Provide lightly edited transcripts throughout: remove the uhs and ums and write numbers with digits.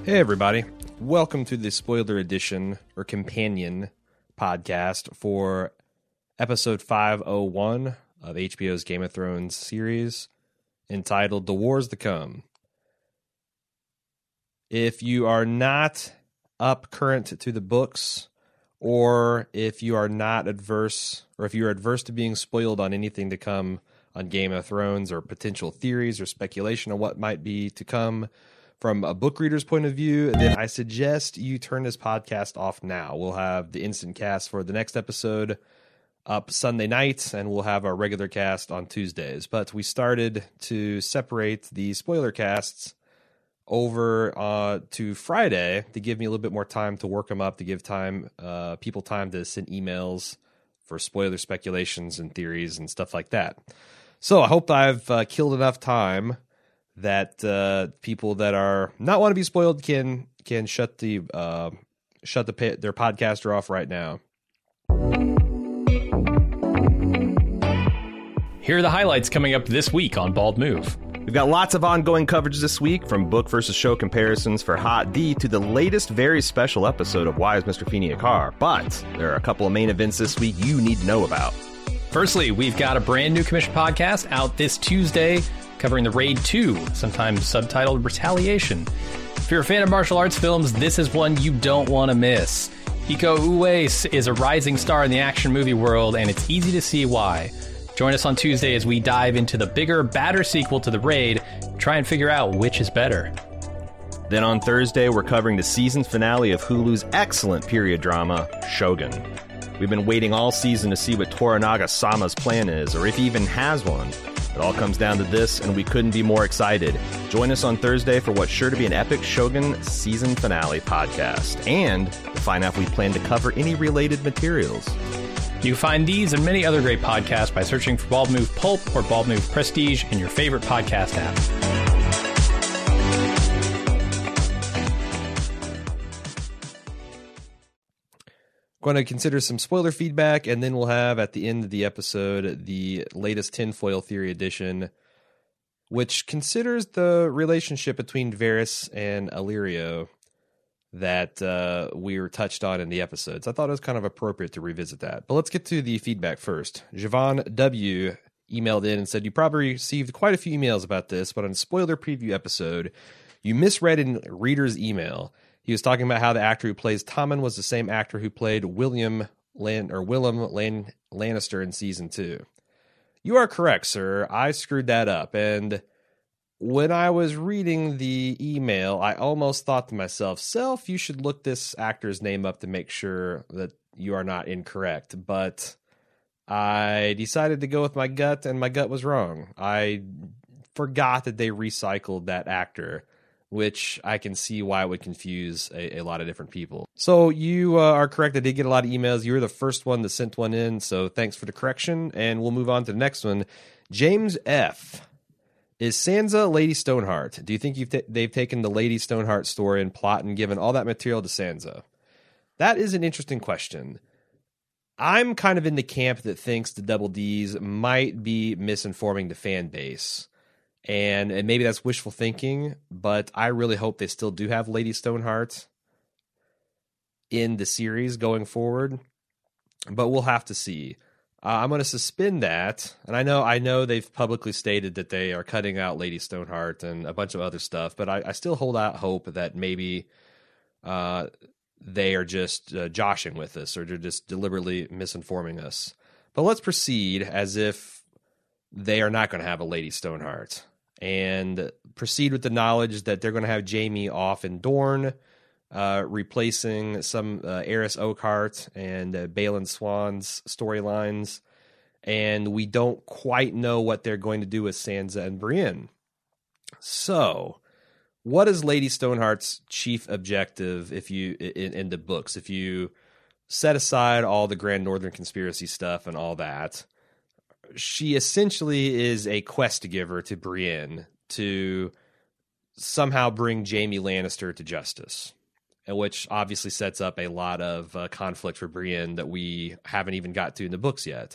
Hey everybody, welcome to the spoiler edition or companion podcast for episode 501 of HBO's Game of Thrones series entitled The Wars to Come. If you are not up current to the books, or if you are not adverse, or if you're adverse to being spoiled on anything to come on Game of Thrones or potential theories or speculation on what might be to come from a book reader's point of view, then I suggest you turn this podcast off now. We'll have the instant cast for the next episode up Sunday night, and we'll have our regular cast on Tuesdays. But we started to separate the spoiler casts over to Friday to give me a little bit more time to work them up, to give people time to send emails for spoiler speculations and theories and stuff like that. So I hope I've killed enough time that people that are not want to be spoiled can shut their podcaster off right now. Here are the highlights coming up this week on Bald Move. We've got lots of ongoing coverage this week, from book versus show comparisons for Hot D to the latest very special episode of Why is Mr. Feeney a Car? But there are a couple of main events this week you need to know about. Firstly, we've got a brand new commission podcast out this Tuesday covering the Raid 2, sometimes subtitled Retaliation. If you're a fan of martial arts films, this is one you don't want to miss. Iko Uwais is a rising star in the action movie world, and it's easy to see why. Join us on Tuesday as we dive into the bigger, badder sequel to The Raid, try and figure out which is better. Then on Thursday, we're covering the season finale of Hulu's excellent period drama, Shogun. We've been waiting all season to see what Toranaga-sama's plan is, or if he even has one. It all comes down to this, and we couldn't be more excited. Join us on Thursday for what's sure to be an epic Shogun season finale podcast, and to find out if we plan to cover any related materials. You can find these and many other great podcasts by searching for Bald Move Pulp or Bald Move Prestige in your favorite podcast app. Going to consider some spoiler feedback, and then we'll have at the end of the episode the latest tinfoil theory edition, which considers the relationship between Varys and Illyrio that we were touched on in the episodes. I thought it was kind of appropriate to revisit that. But let's get to the feedback first. Javon W. emailed in and said, you probably received quite a few emails about this, but on a spoiler preview episode, you misread in reader's email. He was talking about how the actor who plays Tommen was the same actor who played Willem Lannister in season 2. You are correct, sir. I screwed that up. And when I was reading the email, I almost thought to myself, Self, you should look this actor's name up to make sure that you are not incorrect. But I decided to go with my gut, and my gut was wrong. I forgot that they recycled that actor, which I can see why it would confuse a lot of different people. So you are correct. I did get a lot of emails. You were the first one that sent one in, so thanks for the correction. And we'll move on to the next one. James F. Is Sansa Lady Stoneheart? Do you think they've taken the Lady Stoneheart story and plot and given all that material to Sansa? That is an interesting question. I'm kind of in the camp that thinks the Double Ds might be misinforming the fan base. And maybe that's wishful thinking, but I really hope they still do have Lady Stoneheart in the series going forward. But we'll have to see. I'm going to suspend that, and I know they've publicly stated that they are cutting out Lady Stoneheart and a bunch of other stuff, but I still hold out hope that maybe they are just joshing with us, or they're just deliberately misinforming us. But let's proceed as if they are not going to have a Lady Stoneheart, and proceed with the knowledge that they're going to have Jaime off in Dorne, replacing some Eris Oakhart and Balon Swan's storylines, and we don't quite know what they're going to do with Sansa and Brienne. So, what is Lady Stoneheart's chief objective if you in the books? If you set aside all the Grand Northern Conspiracy stuff and all that, she essentially is a quest giver to Brienne to somehow bring Jaime Lannister to justice, which obviously sets up a lot of conflict for Brienne that we haven't even got to in the books yet.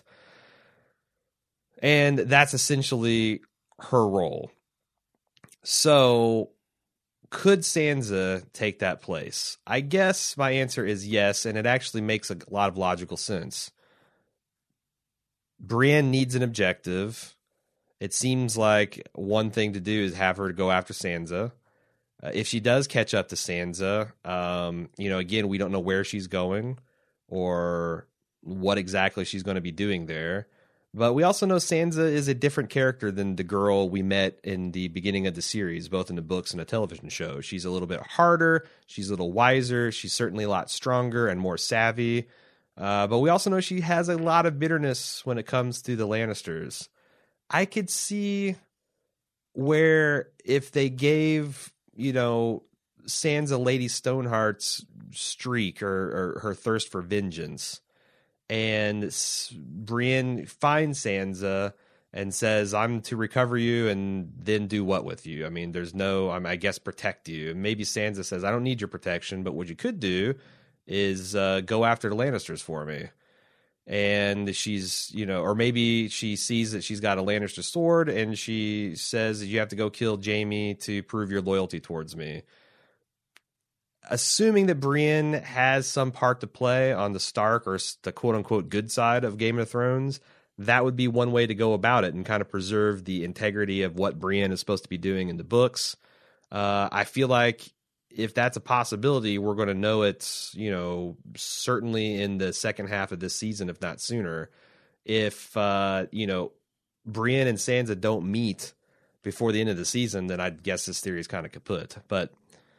And that's essentially her role. So could Sansa take that place? I guess my answer is yes, and it actually makes a lot of logical sense. Brienne needs an objective. It seems like one thing to do is have her go after Sansa. If she does catch up to Sansa, again, we don't know where she's going or what exactly she's going to be doing there. But we also know Sansa is a different character than the girl we met in the beginning of the series, both in the books and the television show. She's a little bit harder. She's a little wiser. She's certainly a lot stronger and more savvy. But we also know she has a lot of bitterness when it comes to the Lannisters. I could see where if they gave, Sansa Lady Stoneheart's streak or her thirst for vengeance, and Brienne finds Sansa and says, I'm to recover you and then do what with you? I mean, there's no, I guess, protect you. And maybe Sansa says, I don't need your protection, but what you could do is go after the Lannisters for me. And she's, or maybe she sees that she's got a Lannister sword and she says, you have to go kill Jaime to prove your loyalty towards me. Assuming that Brienne has some part to play on the Stark or the quote-unquote good side of Game of Thrones, that would be one way to go about it and kind of preserve the integrity of what Brienne is supposed to be doing in the books. I feel like if that's a possibility, we're going to know it, certainly in the second half of this season, if not sooner. If, Brienne and Sansa don't meet before the end of the season, then I guess this theory is kind of kaput. But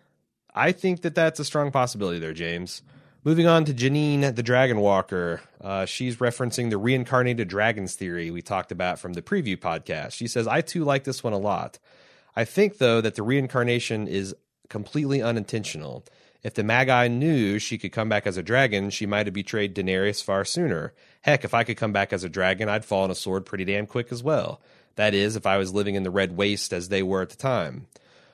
I think that that's a strong possibility there, James. Moving on to Janine, the Dragon Walker. She's referencing the reincarnated dragons theory we talked about from the preview podcast. She says, I too like this one a lot. I think, though, that the reincarnation is completely unintentional. If the Magi knew she could come back as a dragon, she might have betrayed Daenerys far sooner. Heck, if I could come back as a dragon, I'd fall on a sword pretty damn quick as well. That is, if I was living in the Red Waste as they were at the time.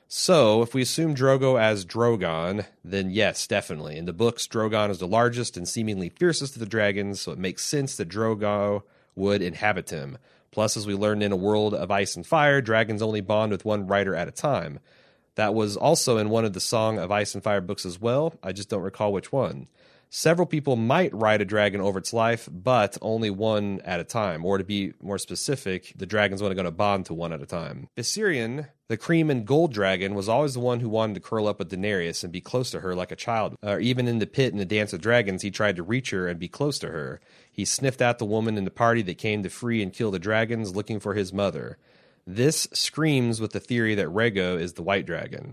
So, if we assume Drogo as Drogon, then yes, definitely. In the books, Drogon is the largest and seemingly fiercest of the dragons, so it makes sense that Drogo would inhabit him. Plus, as we learned in A World of Ice and Fire, dragons only bond with one rider at a time. That was also in one of the Song of Ice and Fire books as well. I just don't recall which one. Several people might ride a dragon over its life, but only one at a time. Or to be more specific, the dragon's only going to bond to one at a time. Viserion, the cream and gold dragon, was always the one who wanted to curl up with Daenerys and be close to her like a child. Even in the pit in the Dance of Dragons, he tried to reach her and be close to her. He sniffed out the woman in the party that came to free and kill the dragons, looking for his mother. This screams with the theory that Rhaego is the white dragon.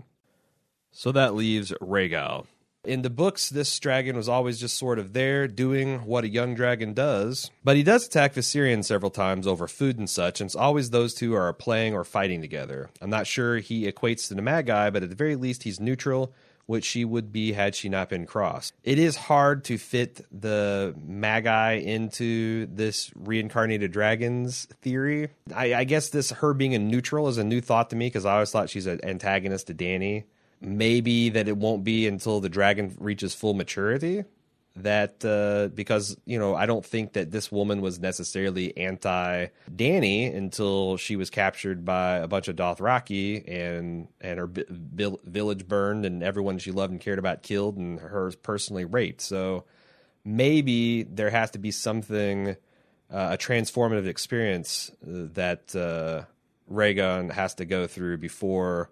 So that leaves Rhaegal. In the books, this dragon was always just sort of there, doing what a young dragon does. But he does attack Viserion several times over food and such, and it's always those two are playing or fighting together. I'm not sure he equates to the Magi, but at the very least he's neutral, which she would be had she not been crossed. It is hard to fit the Magi into this reincarnated dragons theory. I guess her being a neutral is a new thought to me, because I always thought she's an antagonist to Dany. Maybe that it won't be until the dragon reaches full maturity. That because I don't think that this woman was necessarily anti-Dany until she was captured by a bunch of Dothraki and her village burned and everyone she loved and cared about killed and her personally raped. So maybe there has to be something, a transformative experience that Rhaegon has to go through before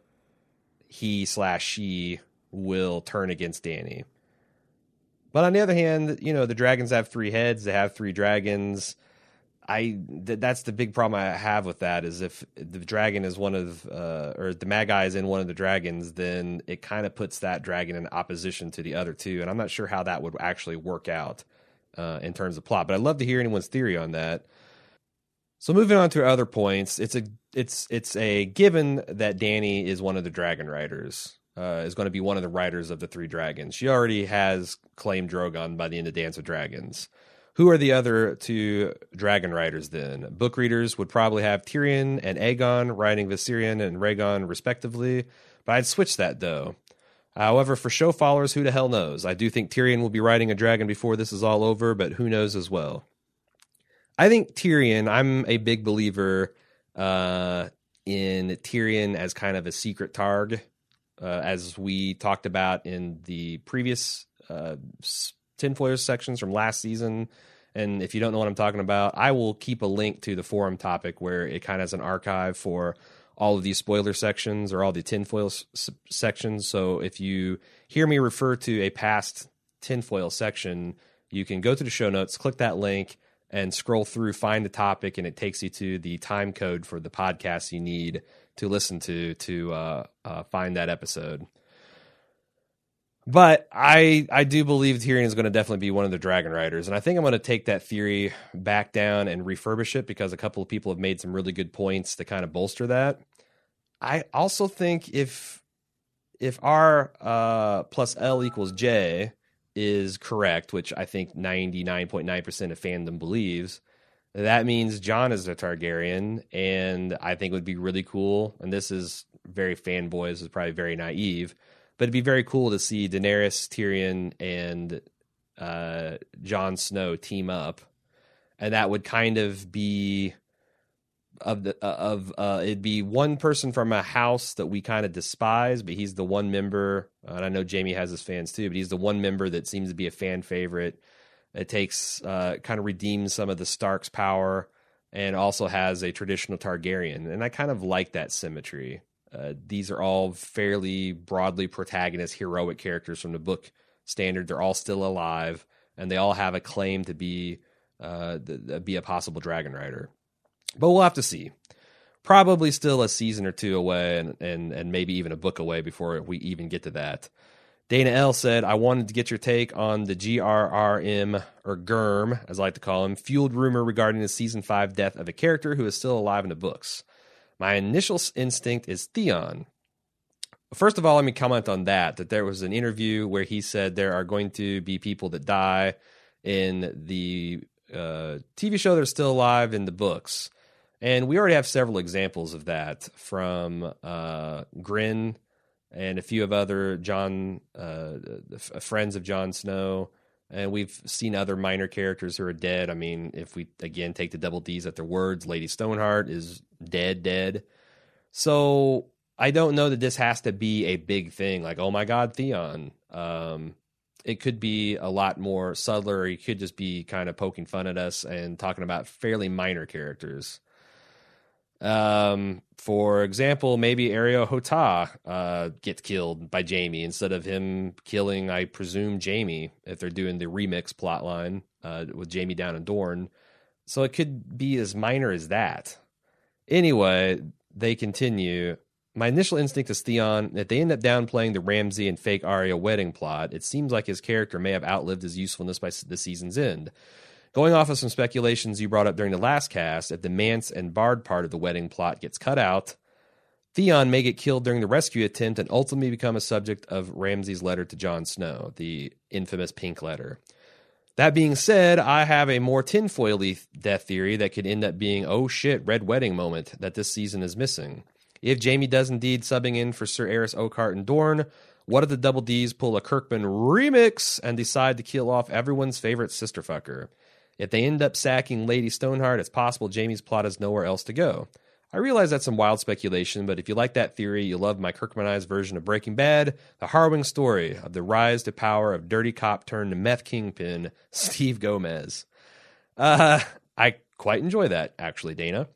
he/she will turn against Dany. But on the other hand, the dragons have 3 heads. They have 3 dragons. That's the big problem I have with that, is if the dragon is one of, or the Magi is in one of the dragons, then it kind of puts that dragon in opposition to the other 2. And I'm not sure how that would actually work out in terms of plot. But I'd love to hear anyone's theory on that. So moving on to other points, it's a given that Dany is one of the dragon riders. Is going to be one of the riders of the 3 dragons. She already has claimed Drogon by the end of Dance of Dragons. Who are the other 2 dragon riders then? Book readers would probably have Tyrion and Aegon riding Viserion and Rhaegon respectively, but I'd switch that though. However, for show followers, who the hell knows? I do think Tyrion will be riding a dragon before this is all over, but who knows as well. I think Tyrion, I'm a big believer in Tyrion as kind of a secret targ as we talked about in the previous Tinfoilers sections from last season. And if you don't know what I'm talking about, I will keep a link to the forum topic where it kind of has an archive for all of these spoiler sections or all the tinfoil sections. So if you hear me refer to a past tinfoil section, you can go to the show notes, click that link, and scroll through, find the topic, and it takes you to the time code for the podcast you need to listen to find that episode. But I do believe Tyrion is going to definitely be one of the Dragon Riders, and I think I'm going to take that theory back down and refurbish it because a couple of people have made some really good points to kind of bolster that. I also think if R plus L equals J is correct, which I think 99.9% of fandom believes, that means Jon is a Targaryen, and I think it would be really cool, and this is very fanboy, this is probably very naive, but it'd be very cool to see Daenerys, Tyrion, and Jon Snow team up, and that would kind of be it'd be one person from a house that we kind of despise, but he's the one member, and I know Jaime has his fans too, but he's the one member that seems to be a fan favorite. It takes kind of redeems some of the Stark's power, and also has a traditional Targaryen, and I kind of like that symmetry. These are all fairly broadly protagonist, heroic characters from the book standard. They're all still alive, and they all have a claim to be a possible Dragon Rider. But we'll have to see. Probably still a season or two away, and maybe even a book away before we even get to that. Dana L. said, I wanted to get your take on the GRRM, or GERM, as I like to call him, fueled rumor regarding the Season 5 death of a character who is still alive in the books. My initial instinct is Theon. First of all, let me comment on that there was an interview where he said there are going to be people that die in the TV show that are still alive in the books. And we already have several examples of that from Grin and a few of other friends of Jon Snow. And we've seen other minor characters who are dead. I mean, if we, again, take the double D's at their words, Lady Stoneheart is dead. So I don't know that this has to be a big thing. Like, oh my God, Theon. It could be a lot more subtler, or he could just be kind of poking fun at us and talking about fairly minor characters. For example, maybe Areo Hotah gets killed by Jaime instead of him killing, I presume, Jaime, if they're doing the remix plotline with Jaime down in Dorne. So it could be as minor as that. Anyway, they continue. My initial instinct is Theon. If they end up downplaying the Ramsay and fake Arya wedding plot, it seems like his character may have outlived his usefulness by the season's end. Going off of some speculations you brought up during the last cast, if the Mance and Bard part of the wedding plot gets cut out, Theon may get killed during the rescue attempt and ultimately become a subject of Ramsay's letter to Jon Snow, the infamous pink letter. That being said, I have a more tinfoil-y death theory that could end up being, oh shit, Red Wedding moment that this season is missing. If Jaime does indeed subbing in for Sir Aerys Oakheart and Dorne, what if the Double Ds pull a Kirkman remix and decide to kill off everyone's favorite sister fucker? If they end up sacking Lady Stoneheart, it's possible Jaime's plot has nowhere else to go. I realize that's some wild speculation, but if you like that theory, you love my Kirkmanized version of Breaking Bad, the harrowing story of the rise to power of dirty cop turned meth kingpin, Steve Gomez. I quite enjoy that, actually, Dana.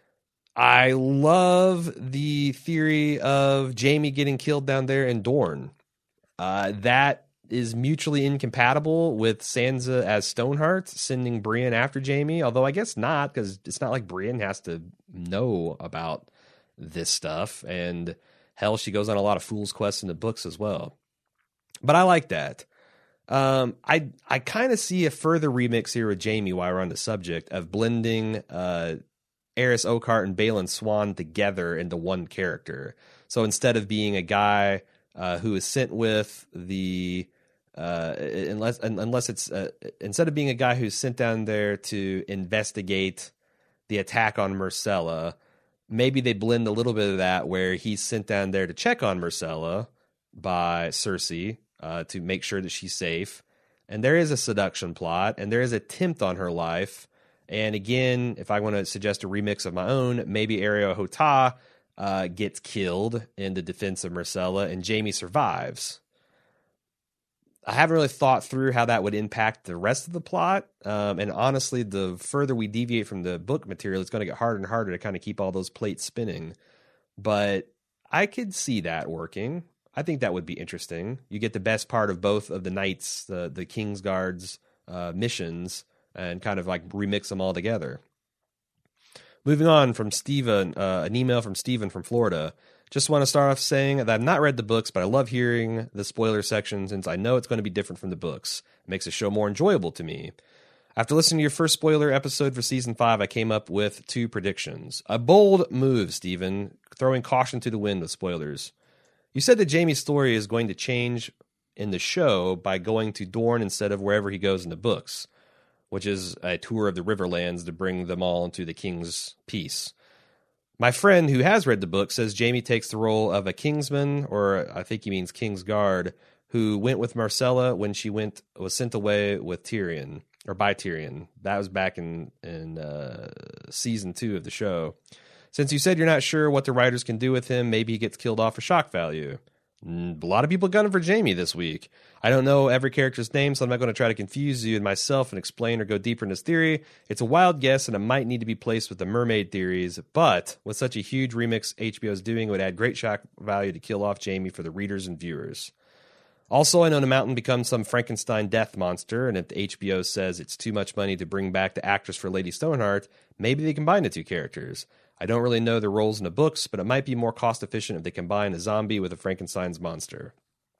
I love the theory of Jaime getting killed down there in Dorne. That is mutually incompatible with Sansa as Stoneheart sending Brienne after Jaime, although I guess not, because it's not like Brienne has to know about this stuff, and hell, she goes on a lot of fool's quests in the books as well. But I like that. I kind of see a further remix here with Jaime while we're on the subject of blending Aerys Oakheart and Balon Swan together into one character. So instead of being a guy who is sent with the unless it's instead of being a guy who's sent down there to investigate the attack on Myrcella, maybe they blend a little bit of that where he's sent down there to check on Myrcella by Cersei to make sure that she's safe, and there is a seduction plot and there is an attempt on her life. And again, if I want to suggest a remix of my own, maybe Areo Hotah gets killed in the defense of Myrcella, and Jaime survives. I haven't really thought through how that would impact the rest of the plot. And honestly, the further we deviate from the book material, it's going to get harder and harder to kind of keep all those plates spinning. But I could see that working. I think that would be interesting. You get the best part of both of the knights, the Kingsguard's missions, and kind of like remix them all together. Moving on from Steven, an email from Steven from Florida. Just want to start off saying that I've not read the books, but I love hearing the spoiler section since I know it's going to be different from the books. It makes the show more enjoyable to me. After listening to your first spoiler episode for Season 5, I came up with 2 predictions. A bold move, Steven, throwing caution to the wind with spoilers. You said that Jaime's story is going to change in the show by going to Dorne instead of wherever he goes in the books, which is a tour of the Riverlands to bring them all into the King's Peace. My friend who has read the book says Jaime takes the role of a Kingsman, or I think he means Kingsguard, who went with Myrcella when she was sent away with Tyrion, or by Tyrion. That was back in season 2 of the show. Since you said you're not sure what the writers can do with him, maybe he gets killed off for shock value. A lot of people gunning for Jaime this week. I don't know every character's name, so I'm not going to try to confuse you and myself and explain or go deeper in this theory. It's a wild guess, and it might need to be placed with the mermaid theories, but with such a huge remix HBO is doing, it would add great shock value to kill off Jaime for the readers and viewers. Also, I know the Mountain becomes some Frankenstein death monster, and if the HBO says it's too much money to bring back the actress for Lady Stoneheart, maybe they combine the 2 characters. I don't really know their roles in the books, but it might be more cost-efficient if they combine a zombie with a Frankenstein's monster.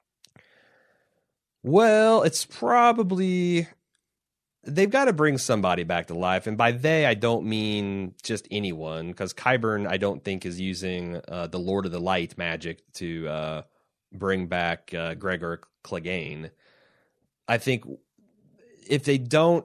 Well, it's probably... They've got to bring somebody back to life, and by they, I don't mean just anyone, because Qyburn, I don't think, is using the Lord of the Light magic to bring back Gregor Clegane. I think if they don't...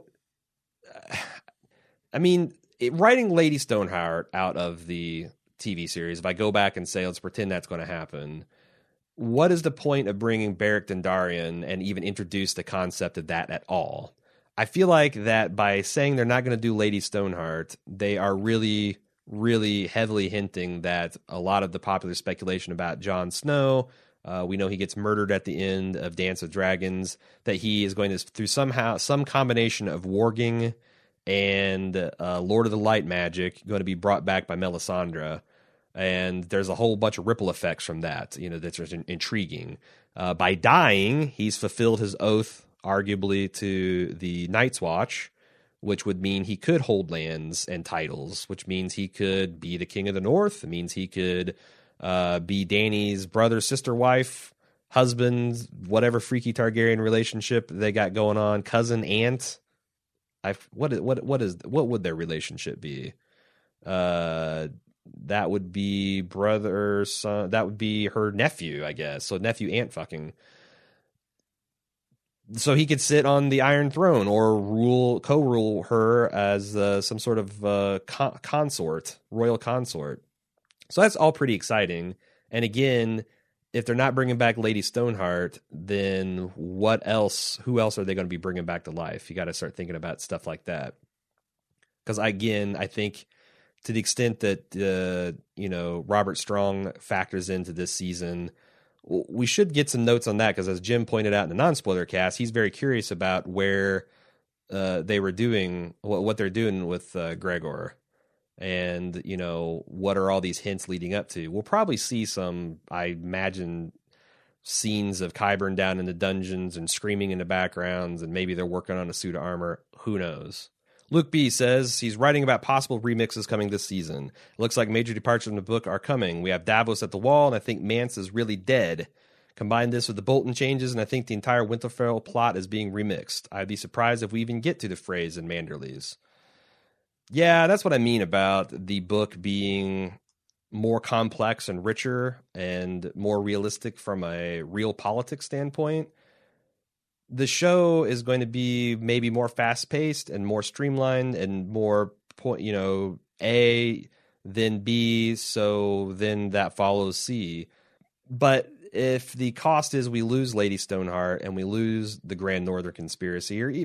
I mean... writing Lady Stoneheart out of the TV series, if I go back and say, let's pretend that's going to happen, what is the point of bringing Beric Dondarrion and even introduce the concept of that at all? I feel like that by saying they're not going to do Lady Stoneheart, they are really, really heavily hinting that a lot of the popular speculation about Jon Snow, we know he gets murdered at the end of Dance of Dragons, that he is going to, through some combination of warging and Lord of the Light magic, going to be brought back by Melisandre. And there's a whole bunch of ripple effects from that, that's intriguing. By dying, he's fulfilled his oath, arguably, to the Night's Watch, which would mean he could hold lands and titles, which means he could be the King of the North. It means he could be Dany's brother, sister, wife, husband, whatever freaky Targaryen relationship they got going on, cousin, aunt. What would their relationship be? That would be brother, son. That would be her nephew, I guess. So nephew, aunt, fucking. So he could sit on the Iron Throne or co-rule her as some sort of consort, royal consort. So that's all pretty exciting. And again, if they're not bringing back Lady Stoneheart, then what else? Who else are they going to be bringing back to life? You got to start thinking about stuff like that. Because again, I think to the extent that Robert Strong factors into this season, we should get some notes on that. Because as Jim pointed out in the non-spoiler cast, he's very curious about where they were doing what they're doing with Gregor. And, what are all these hints leading up to? We'll probably see some, I imagine, scenes of Qyburn down in the dungeons and screaming in the backgrounds, and maybe they're working on a suit of armor. Who knows? Luke B says he's writing about possible remixes coming this season. It looks like major departures from the book are coming. We have Davos at the wall, and I think Mance is really dead. Combine this with the Bolton changes, and I think the entire Winterfell plot is being remixed. I'd be surprised if we even get to the Freys and Manderleys. Yeah, that's what I mean about the book being more complex and richer and more realistic from a real politics standpoint. The show is going to be maybe more fast-paced and more streamlined and more, A, then B, so then that follows C. But if the cost is we lose Lady Stoneheart and we lose the Grand Northern Conspiracy, or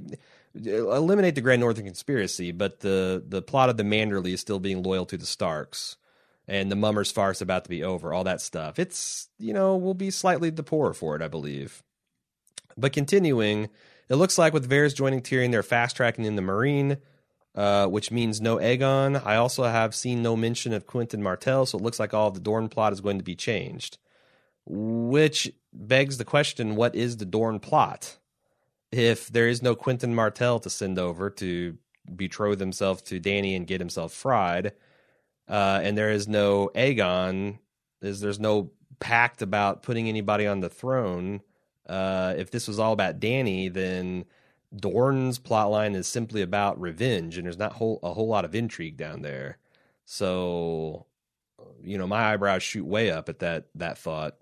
eliminate the Grand Northern Conspiracy, but the plot of the Manderley is still being loyal to the Starks, and the Mummers farce about to be over, all that stuff. It's, we'll be slightly the poorer for it, I believe. But continuing, it looks like with Varys joining Tyrion, they're fast-tracking in the Marine, which means no Aegon. I also have seen no mention of Quentyn Martell, so it looks like all of the Dorne plot is going to be changed. Which begs the question, what is the Dorne plot? If there is no Quentyn Martell to send over to betroth himself to Dany and get himself fried, and there is no Aegon, there's no pact about putting anybody on the throne. If this was all about Dany, then Dorne's plotline is simply about revenge, and there's not a whole lot of intrigue down there. So, my eyebrows shoot way up at that thought.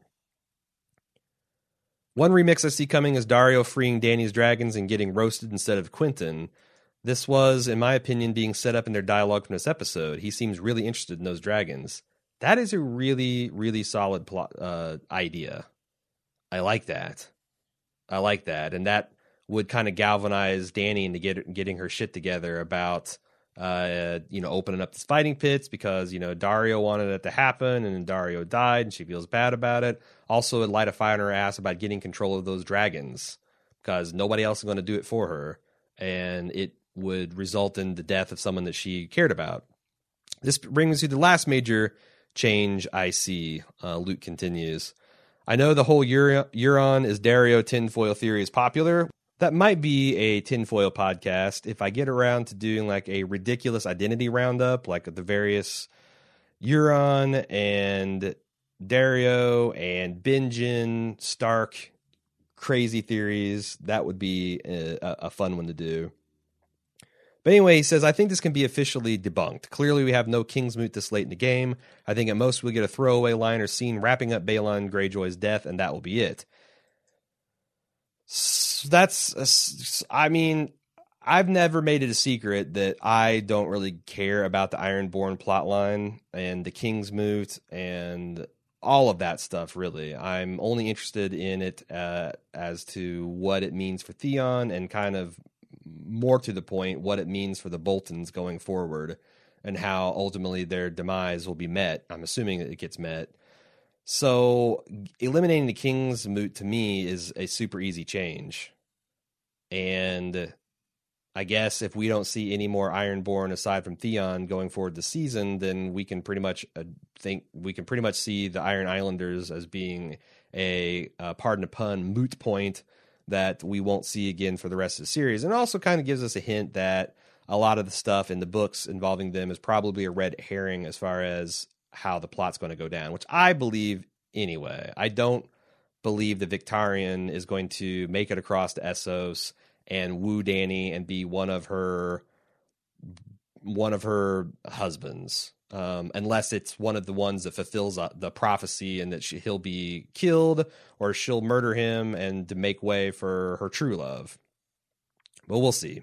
One remix I see coming is Daario freeing Dany's dragons and getting roasted instead of Quentyn. This was, in my opinion, being set up in their dialogue from this episode. He seems really interested in those dragons. That is a really, really solid plot idea. I like that. And that would kind of galvanize Dany into getting her shit together about, opening up these fighting pits because, Daario wanted it to happen and then Daario died and she feels bad about it. Also, it'd light a fire in her ass about getting control of those dragons because nobody else is going to do it for her. And it would result in the death of someone that she cared about. This brings you to the last major change I see. Luke continues. I know the whole Euron is Daario tinfoil theory is popular. That might be a tinfoil podcast if I get around to doing like a ridiculous identity roundup, like the various Euron and Daario and Benjen, Stark, crazy theories. That would be a fun one to do. But anyway, he says, I think this can be officially debunked. Clearly, we have no Kingsmoot this late in the game. I think at most we'll get a throwaway line or scene wrapping up Balon Greyjoy's death, and that will be it. I've never made it a secret that I don't really care about the Ironborn plotline and the Kingsmoot and all of that stuff, really. I'm only interested in it as to what it means for Theon and kind of more to the point, what it means for the Boltons going forward and how ultimately their demise will be met. I'm assuming that it gets met. So eliminating the Kingsmoot to me is a super easy change. And I guess if we don't see any more Ironborn aside from Theon going forward this season, then we can pretty much see the Iron Islanders as being a pardon the pun moot point that we won't see again for the rest of the series. And it also kind of gives us a hint that a lot of the stuff in the books involving them is probably a red herring as far as how the plot's going to go down, which I believe anyway. I don't believe the Victarion is going to make it across to Essos and woo Dany and be one of her husbands. Unless it's one of the ones that fulfills the prophecy and that he'll be killed or she'll murder him and to make way for her true love. But we'll see.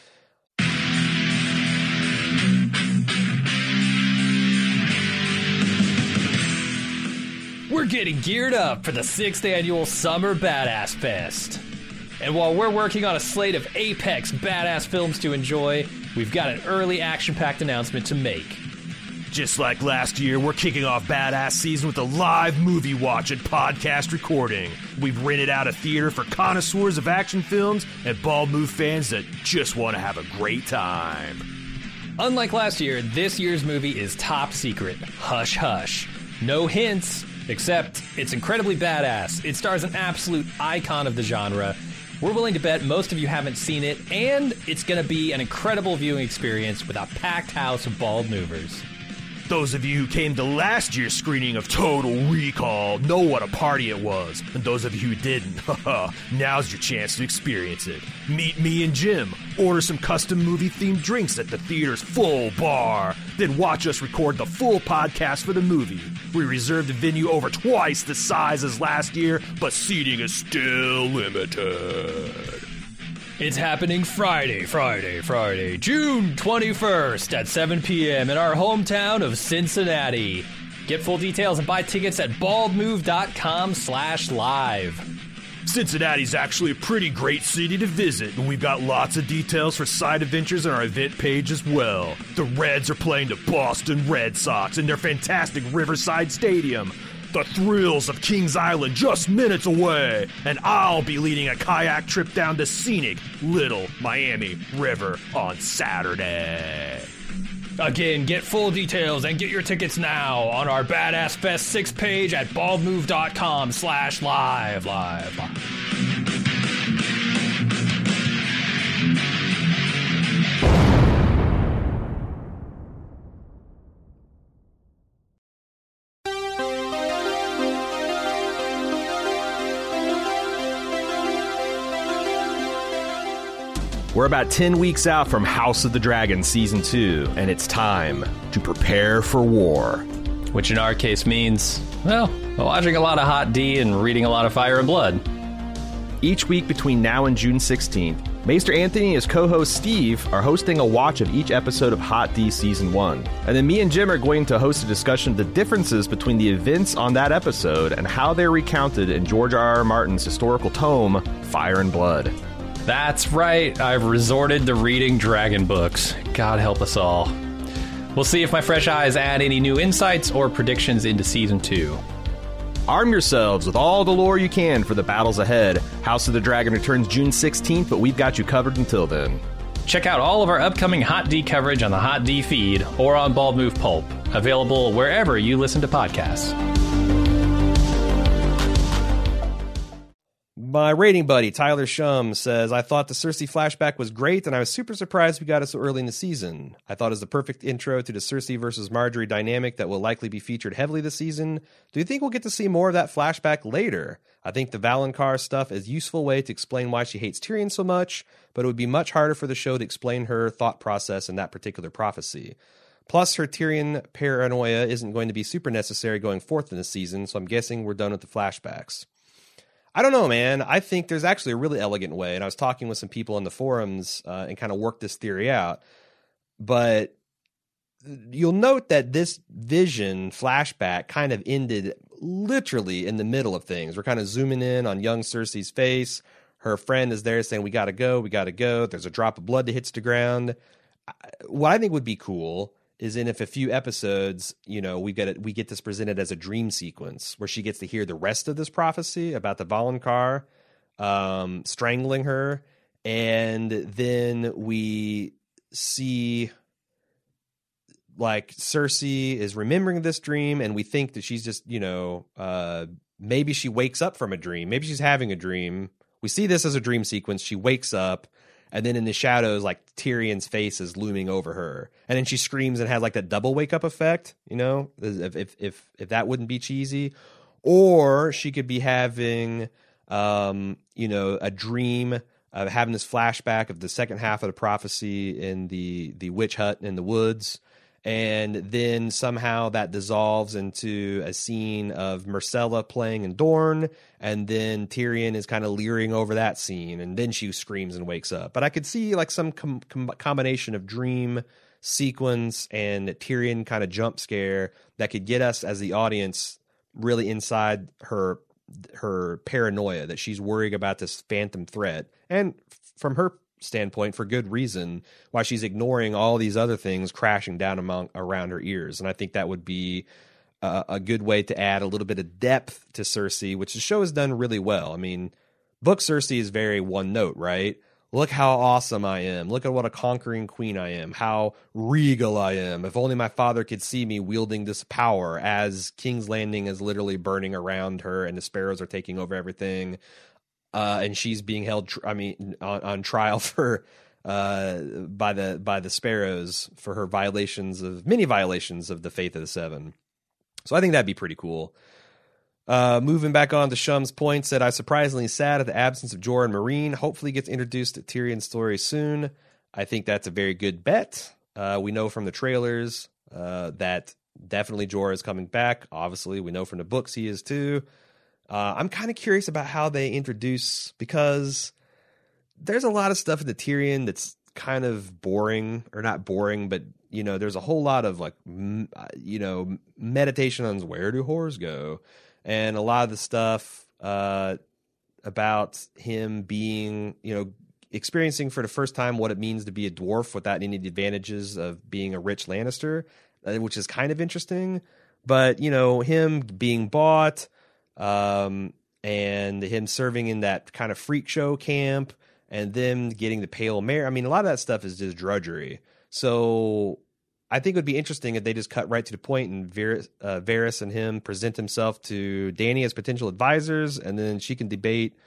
We're getting geared up for the 6th annual Summer Badass Fest. And while we're working on a slate of apex badass films to enjoy, we've got an early action-packed announcement to make. Just like last year, we're kicking off Badass Season with a live movie watch and podcast recording. We've rented out a theater for connoisseurs of action films and Bald Move fans that just want to have a great time. Unlike last year, this year's movie is top secret. Hush hush. No hints, except it's incredibly badass. It stars an absolute icon of the genre. We're willing to bet most of you haven't seen it, and it's going to be an incredible viewing experience with a packed house of Bald Movers. Those of you who came to last year's screening of Total Recall know what a party it was. And those of you who didn't, now's your chance to experience it. Meet me and Jim, order some custom movie-themed drinks at the theater's full bar, then watch us record the full podcast for the movie. We reserved the venue over twice the size as last year, but seating is still limited. It's happening Friday, June 21st at 7 p.m. in our hometown of Cincinnati. Get full details and buy tickets at baldmove.com/live. Cincinnati's actually a pretty great city to visit, and we've got lots of details for side adventures on our event page as well. The Reds are playing the Boston Red Sox in their fantastic Riverside Stadium. The thrills of Kings Island just minutes away, and I'll be leading a kayak trip down the scenic Little Miami River on Saturday. Again, get full details and get your tickets now on our Badass Fest 6 page at baldmove.com/live. We're about 10 weeks out from House of the Dragon Season 2, and it's time to prepare for war. Which in our case means, well, watching a lot of Hot D and reading a lot of Fire and Blood. Each week between now and June 16th, Maester Anthony and his co-host Steve are hosting a watch of each episode of Hot D Season 1. And then me and Jim are going to host a discussion of the differences between the events on that episode and how they're recounted in George R.R. Martin's historical tome, Fire and Blood. That's right, I've resorted to reading dragon books. God help us all. We'll see if my fresh eyes add any new insights or predictions into Season 2. Arm yourselves with all the lore you can for the battles ahead. House of the Dragon returns June 16th, but we've got you covered until then. Check out all of our upcoming Hot D coverage on the Hot D feed or on Bald Move Pulp, available wherever you listen to podcasts. My rating buddy, Tyler Shum, says, I thought the Cersei flashback was great, and I was super surprised we got it so early in the season. I thought it was the perfect intro to the Cersei versus Marjorie dynamic that will likely be featured heavily this season. Do you think we'll get to see more of that flashback later? I think the Valonqar stuff is a useful way to explain why she hates Tyrion so much, but it would be much harder for the show to explain her thought process in that particular prophecy. Plus, her Tyrion paranoia isn't going to be super necessary going forth in the season, so I'm guessing we're done with the flashbacks. I don't know, man. I think there's actually a really elegant way, and I was talking with some people on the forums and kind of worked this theory out. But you'll note that this vision flashback kind of ended literally in the middle of things. We're kind of zooming in on young Cersei's face. Her friend is there saying, we got to go, we got to go. There's a drop of blood that hits the ground. What I think would be cool is in if a few episodes, you know, we get this presented as a dream sequence where she gets to hear the rest of this prophecy about the Valonqar strangling her, and then we see like Cersei is remembering this dream, and we think that she's just, you know, maybe she wakes up from a dream, maybe she's having a dream. We see this as a dream sequence. She wakes up. And then in the shadows, like Tyrion's face is looming over her, and then she screams and has like that double wake up effect. You know, if that wouldn't be cheesy, or she could be having, you know, a dream of having this flashback of the second half of the prophecy in the witch hut in the woods, and then somehow that dissolves into a scene of Myrcella playing in Dorne, and then Tyrion is kind of leering over that scene, and then she screams and wakes up. But I could see like some combination of dream sequence and Tyrion kind of jump scare that could get us as the audience really inside her paranoia, that she's worrying about this phantom threat. And from her standpoint, for good reason, why she's ignoring all these other things crashing down around her ears. And I think that would be a good way to add a little bit of depth to Cersei, which the show has done really well. I mean, book Cersei is very one note, right? Look how awesome I am. Look at what a conquering queen I am. How regal I am. If only my father could see me wielding this power, as King's Landing is literally burning around her and the sparrows are taking over everything. And she's being held, on trial for by the sparrows for her many violations of the Faith of the Seven. So I think that'd be pretty cool. Moving back on to Shum's point, said, I'm surprisingly sad at the absence of Jorah and Meereen. Hopefully gets introduced to Tyrion's story soon. I think that's a very good bet. We know from the trailers that definitely Jorah is coming back. Obviously, we know from the books he is too. I'm kind of curious about how they introduce, because there's a lot of stuff in the Tyrion that's kind of boring, or not boring, but, you know, there's a whole lot of like, you know, meditation on where do whores go, and a lot of the stuff about him being, experiencing for the first time what it means to be a dwarf without any of the advantages of being a rich Lannister, which is kind of interesting. But, him being bought, and him serving in that kind of freak show camp, and them getting the Pale Mare. I mean, a lot of that stuff is just drudgery. So I think it would be interesting if they just cut right to the point and Varys and him present himself to Dany as potential advisors, and then she can debate,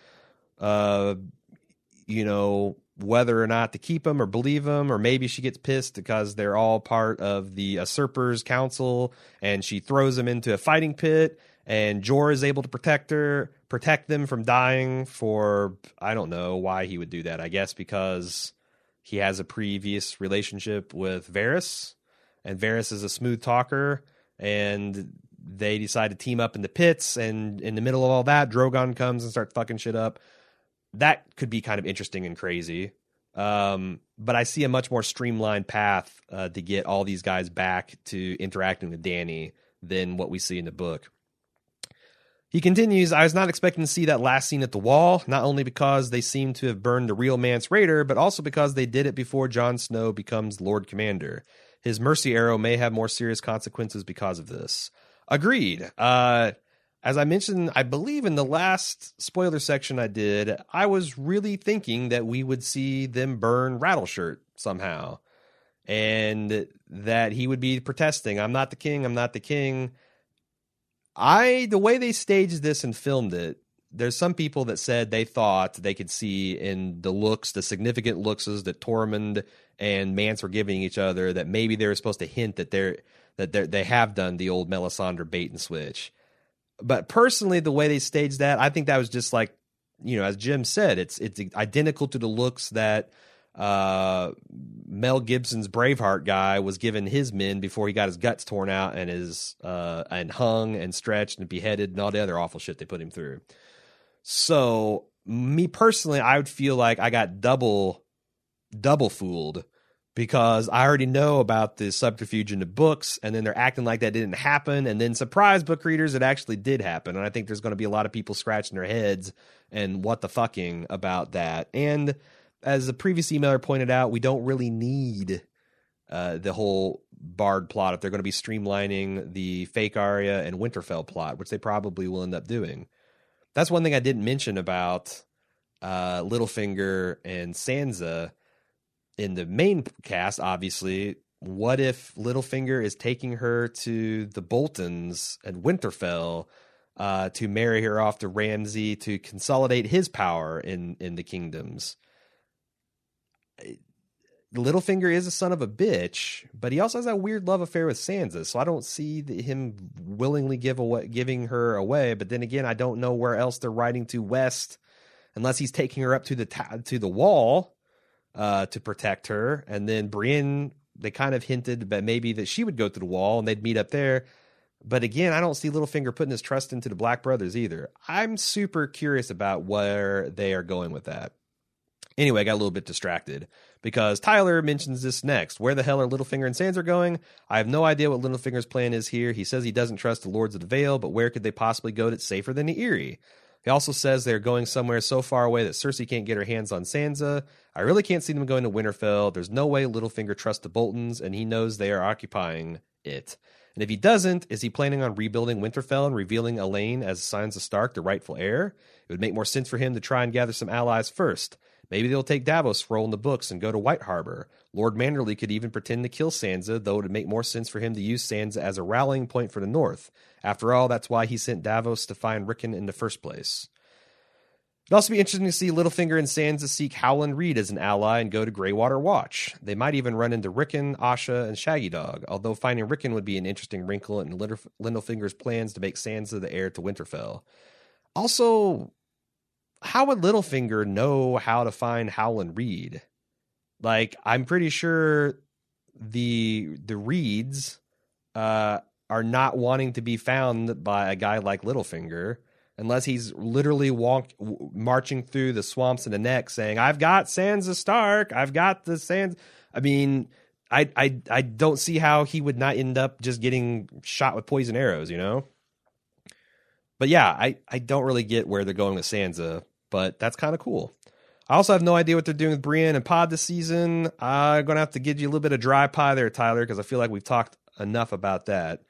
whether or not to keep him or believe him, or maybe she gets pissed because they're all part of the usurpers council, and she throws him into a fighting pit, and Jorah is able to protect them from dying for, I don't know why he would do that. I guess because he has a previous relationship with Varys, and Varys is a smooth talker, and they decide to team up in the pits, and in the middle of all that, Drogon comes and starts fucking shit up. That could be kind of interesting and crazy. But I see a much more streamlined path to get all these guys back to interacting with Dany than what we see in the book. He continues, I was not expecting to see that last scene at the wall, not only because they seem to have burned the real Mance Rayder, but also because they did it before Jon Snow becomes Lord Commander. His mercy arrow may have more serious consequences because of this. Agreed. As I mentioned, I believe in the last spoiler section I did, I was really thinking that we would see them burn Rattleshirt somehow, and that he would be protesting, I'm not the king, I'm not the king. The way they staged this and filmed it, there's some people that said they thought they could see in the significant looks that Tormund and Mance were giving each other, that maybe they were supposed to hint that they have done the old Melisandre bait and switch. But personally, the way they staged that, I think that was just like, as Jim said, it's identical to the looks that Mel Gibson's Braveheart guy was giving his men before he got his guts torn out and and hung and stretched and beheaded and all the other awful shit they put him through. So me personally, I would feel like I got double fooled, because I already know about the subterfuge in the books, and then they're acting like that didn't happen, and then surprise book readers, it actually did happen. And I think there's going to be a lot of people scratching their heads and what the fucking about that. And as the previous emailer pointed out, we don't really need the whole Bard plot if they're going to be streamlining the fake Arya and Winterfell plot, which they probably will end up doing. That's one thing I didn't mention about Littlefinger and Sansa. In the main cast, obviously, what if Littlefinger is taking her to the Boltons at Winterfell to marry her off to Ramsay to consolidate his power in the kingdoms? Littlefinger is a son of a bitch, but he also has that weird love affair with Sansa, so I don't see him willingly giving her away. But then again, I don't know where else they're riding to west, unless he's taking her up to the wall to protect her. And then Brienne, they kind of hinted that maybe that she would go to the wall and they'd meet up there. But again, I don't see Littlefinger putting his trust into the Black brothers either. I'm super curious about where they are going with that. Anyway, I got a little bit distracted because Tyler mentions this next. Where the hell are Littlefinger and Sansa going? I have no idea what Littlefinger's plan is here. He says he doesn't trust the Lords of the Vale, but where could they possibly go that's safer than the Eyrie? He also says they're going somewhere so far away that Cersei can't get her hands on Sansa. I really can't see them going to Winterfell. There's no way Littlefinger trusts the Boltons, and he knows they are occupying it. And if he doesn't, is he planning on rebuilding Winterfell and revealing Elaine as Sansa Stark the rightful heir? It would make more sense for him to try and gather some allies first. Maybe they'll take Davos' role in the books and go to White Harbor. Lord Manderley could even pretend to kill Sansa, though it would make more sense for him to use Sansa as a rallying point for the North. After all, that's why he sent Davos to find Rickon in the first place. It'd also be interesting to see Littlefinger and Sansa seek Howland Reed as an ally and go to Greywater Watch. They might even run into Rickon, Asha, and Shaggy Dog, although finding Rickon would be an interesting wrinkle in Littlefinger's plans to make Sansa the heir to Winterfell. Also, how would Littlefinger know how to find Howland Reed? Like, I'm pretty sure the Reeds are not wanting to be found by a guy like Littlefinger, unless he's literally marching through the swamps in the neck saying, I've got Sansa Stark, I've got the Sansa. I mean, I don't see how he would not end up just getting shot with poison arrows, you know? But yeah, I don't really get where they're going with Sansa. but that's kind of cool. I also have no idea what they're doing with Brienne and Pod this season. I'm going to have to give you a little bit of dry pie there, Tyler, because I feel like we've talked enough about that.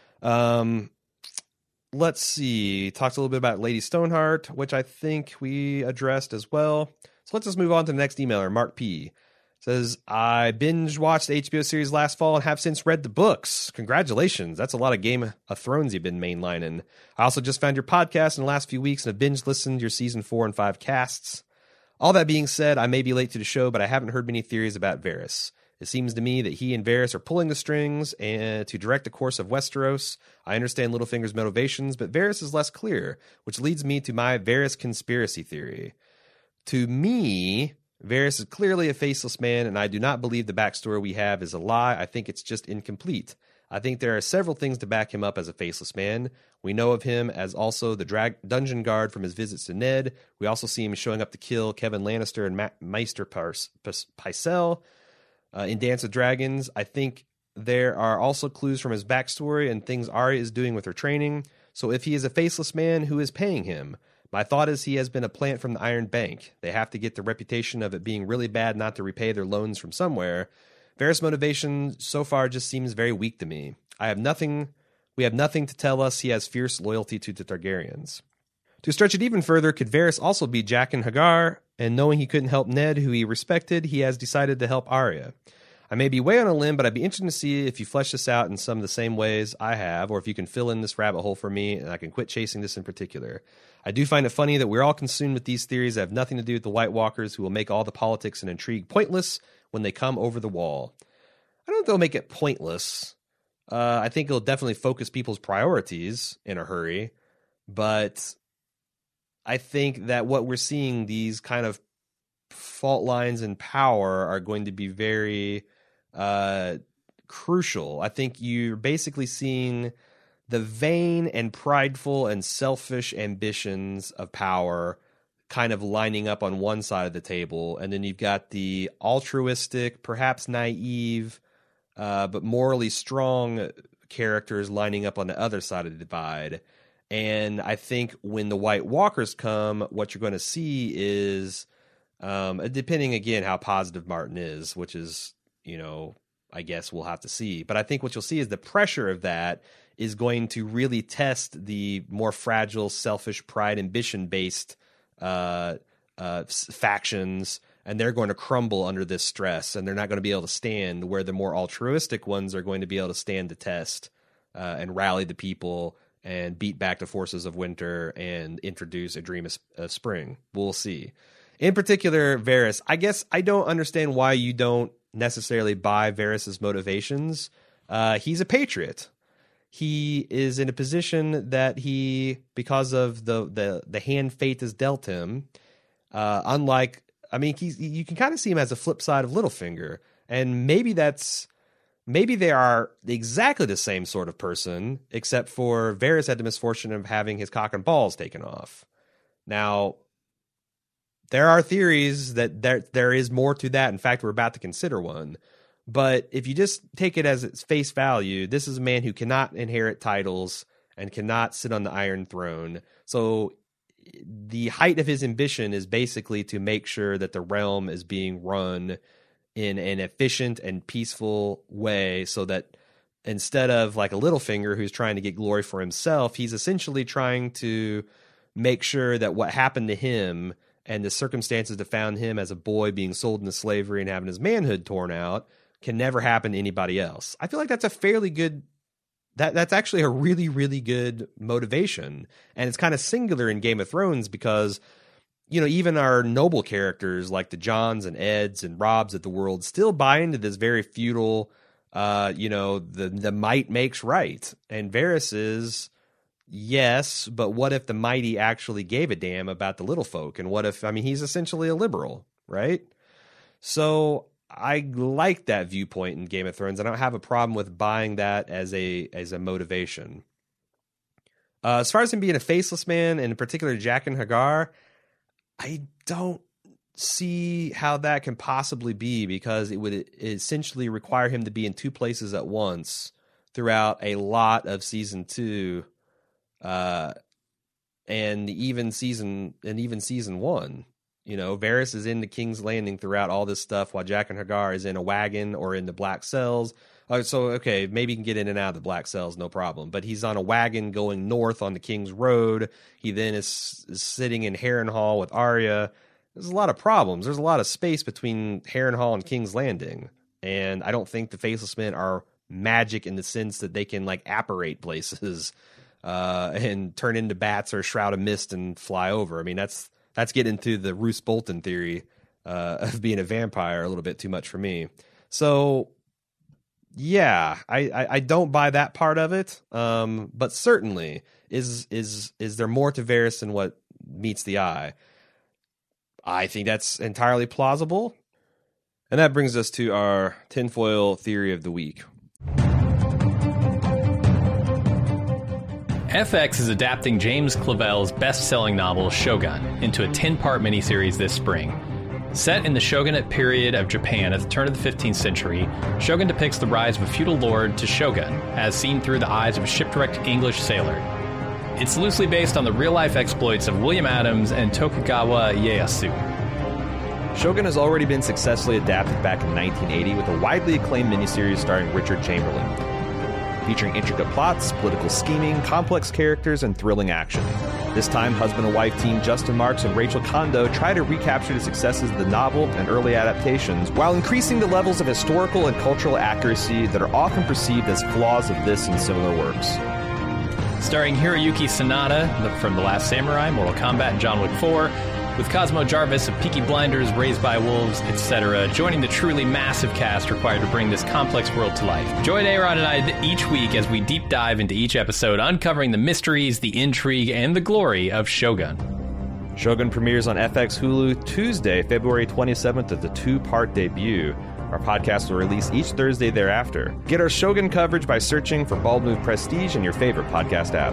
Let's see. Talked a little bit about Lady Stoneheart, which I think we addressed as well. So let's just move on to the next emailer. Mark P. says, I binge watched the HBO series last fall and have since read the books. Congratulations. That's a lot of Game of Thrones you've been mainlining. I also just found your podcast in the last few weeks and have binge listened to your season 4 and 5 casts. All that being said, I may be late to the show, but I haven't heard many theories about Varys. It seems to me that he and Varys are pulling the strings and to direct the course of Westeros. I understand Littlefinger's motivations, but Varys is less clear, which leads me to my Varys conspiracy theory. To me, Varys is clearly a faceless man, and I do not believe the backstory we have is a lie. I think it's just incomplete. I think there are several things to back him up as a faceless man. We know of him as also the dungeon guard from his visits to Ned. We also see him showing up to kill Kevin Lannister and Maester Pycelle in Dance with Dragons. I think there are also clues from his backstory and things Arya is doing with her training. So if he is a faceless man, who is paying him? My thought is he has been a plant from the Iron Bank. They have to get the reputation of it being really bad not to repay their loans from somewhere. Varys' motivation so far just seems very weak to me. We have nothing to tell us he has fierce loyalty to the Targaryens. To stretch it even further, could Varys also be Jaqen H'ghar, and knowing he couldn't help Ned, who he respected, he has decided to help Arya? I may be way on a limb, but I'd be interested to see if you flesh this out in some of the same ways I have, or if you can fill in this rabbit hole for me, and I can quit chasing this in particular. I do find it funny that we're all consumed with these theories that have nothing to do with the White Walkers, who will make all the politics and intrigue pointless when they come over the wall. I don't know if they'll make it pointless. I think it'll definitely focus people's priorities in a hurry, but I think that what we're seeing, these kind of fault lines in power, are going to be very crucial. I think you're basically seeing the vain and prideful and selfish ambitions of power kind of lining up on one side of the table, and then you've got the altruistic, perhaps naive, but morally strong characters lining up on the other side of the divide. And I think when the White Walkers come, what you're going to see is, depending again how positive Martin is, which is, I guess we'll have to see. But I think what you'll see is the pressure of that is going to really test the more fragile, selfish, pride, ambition-based factions, and they're going to crumble under this stress, and they're not going to be able to stand, where the more altruistic ones are going to be able to stand the test and rally the people and beat back the forces of winter and introduce a dream of spring. We'll see. In particular, Varys, I guess I don't understand why you don't necessarily buy Varys' motivations. He's a patriot. He is in a position that he, because of the hand fate has dealt him, you can kind of see him as a flip side of Littlefinger, and maybe they are exactly the same sort of person, except for Varys had the misfortune of having his cock and balls taken off. Now, there are theories that there is more to that. In fact, we're about to consider one. But if you just take it as its face value, this is a man who cannot inherit titles and cannot sit on the Iron Throne. So the height of his ambition is basically to make sure that the realm is being run in an efficient and peaceful way, so that instead of like a Littlefinger who's trying to get glory for himself, he's essentially trying to make sure that what happened to him and the circumstances that found him as a boy being sold into slavery and having his manhood torn out can never happen to anybody else. I feel like that's a fairly good, that's actually a really, really good motivation. And it's kind of singular in Game of Thrones because, even our noble characters like the Johns and Eds and Robs of the world still buy into this very feudal, the might makes right. And Varys is, yes, but what if the mighty actually gave a damn about the little folk? And what if, he's essentially a liberal, right? So I like that viewpoint in Game of Thrones. I don't have a problem with buying that as a motivation. As far as him being a faceless man, and in particular Jaqen H'ghar, I don't see how that can possibly be, because it would essentially require him to be in two places at once throughout a lot of season 2. and even season 1. You know, Varys is in the King's Landing throughout all this stuff, while Jaqen H'ghar is in a wagon or in the Black Cells. So, okay, maybe he can get in and out of the Black Cells, no problem. But he's on a wagon going north on the King's Road. He then is sitting in Harrenhal with Arya. There's a lot of problems. There's a lot of space between Harrenhal and King's Landing. And I don't think the Faceless Men are magic in the sense that they can, like, apparate places and turn into bats or a shroud of mist and fly over. I mean, that's getting into the Roose Bolton theory of being a vampire a little bit too much for me. So, yeah, I don't buy that part of it. But certainly, is there more to Varys than what meets the eye? I think that's entirely plausible. And that brings us to our tinfoil theory of the week. FX is adapting James Clavell's best-selling novel Shogun into a 10-part miniseries this spring. Set in the shogunate period of Japan at the turn of the 15th century, Shogun depicts the rise of a feudal lord to shogun, as seen through the eyes of a shipwrecked English sailor. It's loosely based on the real-life exploits of William Adams and Tokugawa Ieyasu. Shogun has already been successfully adapted back in 1980 with a widely acclaimed miniseries starring Richard Chamberlain, featuring intricate plots, political scheming, complex characters, and thrilling action. This time, husband and wife team Justin Marks and Rachel Kondo try to recapture the successes of the novel and early adaptations while increasing the levels of historical and cultural accuracy that are often perceived as flaws of this and similar works. Starring Hiroyuki Sanada from The Last Samurai, Mortal Kombat, and John Wick 4, with Cosmo Jarvis of Peaky Blinders, Raised by Wolves, etc., joining the truly massive cast required to bring this complex world to life. Join Aaron and I each week as we deep dive into each episode, uncovering the mysteries, the intrigue, and the glory of Shogun. Shogun premieres on FX Hulu Tuesday, February 27th at the 2-part debut. Our podcast will release each Thursday thereafter. Get our Shogun coverage by searching for Bald Move Prestige in your favorite podcast app.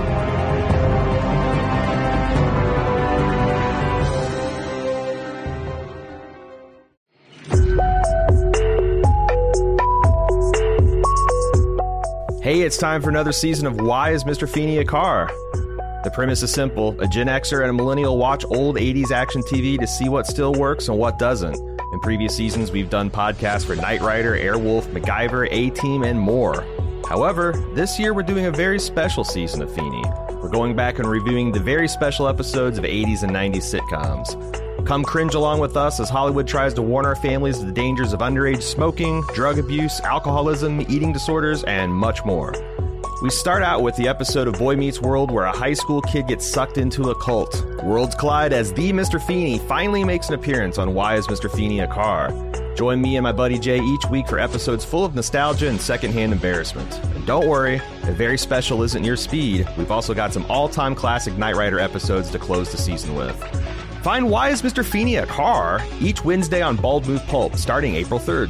Hey, it's time for another season of Why is Mr. Feeney a Car? The premise is simple. A Gen Xer and a millennial watch old 80s action TV to see what still works and what doesn't. In previous seasons, we've done podcasts for Knight Rider, Airwolf, MacGyver, A-Team, and more. However, this year we're doing a very special season of Feeney. We're going back and reviewing the very special episodes of 80s and 90s sitcoms. Come cringe along with us as Hollywood tries to warn our families of the dangers of underage smoking, drug abuse, alcoholism, eating disorders, and much more. We start out with the episode of Boy Meets World where a high school kid gets sucked into a cult. Worlds collide as the Mr. Feeney finally makes an appearance on Why is Mr. Feeney a Car? Join me and my buddy Jay each week for episodes full of nostalgia and secondhand embarrassment. And don't worry, if very special isn't your speed, we've also got some all-time classic Knight Rider episodes to close the season with. Find Why is Mr. Feeney a Car? Each Wednesday on Bald Move Pulp, starting April 3rd.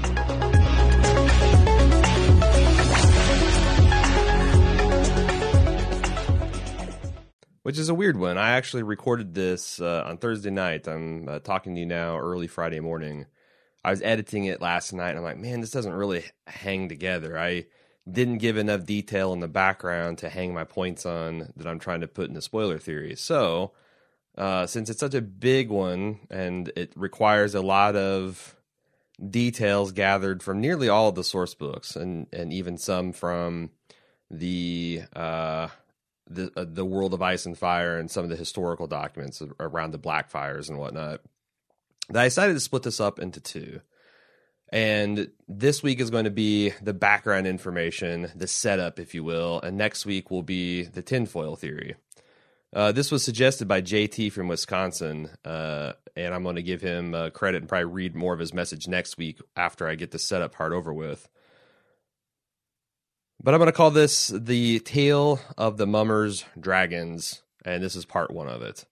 Which is a weird one. I actually recorded this on Thursday night. I'm talking to you now early Friday morning. I was editing it last night, and I'm like, man, this doesn't really hang together. I didn't give enough detail in the background to hang my points on that I'm trying to put in the spoiler theory. So, since it's such a big one, and it requires a lot of details gathered from nearly all of the source books, and even some from the World of Ice and Fire and some of the historical documents around the Blackfires and whatnot, I decided to split this up into two. And this week is going to be the background information, the setup, if you will, and next week will be the tinfoil theory. This was suggested by JT from Wisconsin, and I'm going to give him credit and probably read more of his message next week after I get the setup part over with. But I'm going to call this the Tale of the Mummers Dragons, and this is part one of it.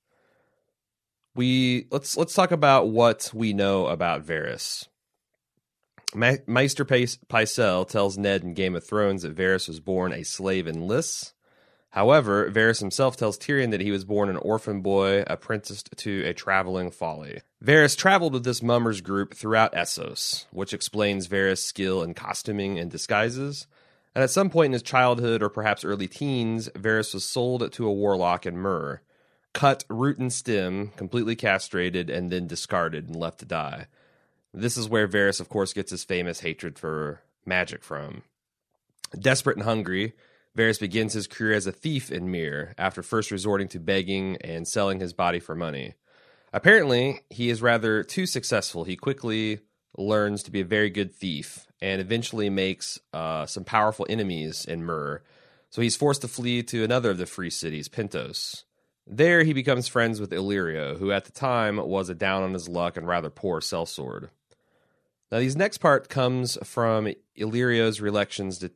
Let's talk about what we know about Varys. Maester Pycelle tells Ned in Game of Thrones that Varys was born a slave in Lys. However, Varys himself tells Tyrion that he was born an orphan boy apprenticed to a traveling folly. Varys traveled with this mummers group throughout Essos, which explains Varys' skill in costuming and disguises. And at some point in his childhood or perhaps early teens, Varys was sold to a warlock in Myr. cut root and stem, completely castrated, and then discarded and left to die. This is where Varys, of course, gets his famous hatred for magic from. Desperate and hungry, Varys begins his career as a thief in Myr, after first resorting to begging and selling his body for money. Apparently, he is rather too successful. He quickly learns to be a very good thief, and eventually makes some powerful enemies in Myr. So he's forced to flee to another of the free cities, Pentos. There, he becomes friends with Illyrio, who at the time was a down-on-his-luck and rather poor sellsword. Now, these next part comes from Illyrio's recollections to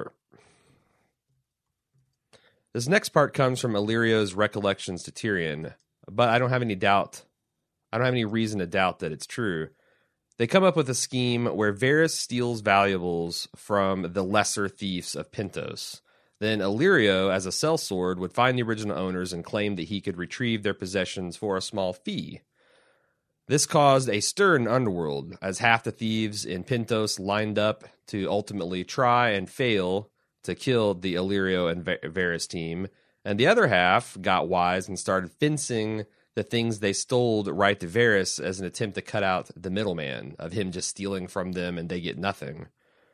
Tyrion, but I don't have any doubt. I don't have any reason to doubt that it's true. They come up with a scheme where Varys steals valuables from the lesser thieves of Pentos. Then Illyrio, as a sellsword, would find the original owners and claim that he could retrieve their possessions for a small fee. This caused a stir in the underworld, as half the thieves in Pentos lined up to ultimately try and fail to kill the Illyrio and Varys team, and the other half got wise and started fencing the things they stole right to Varys as an attempt to cut out the middleman, of him just stealing from them and they get nothing.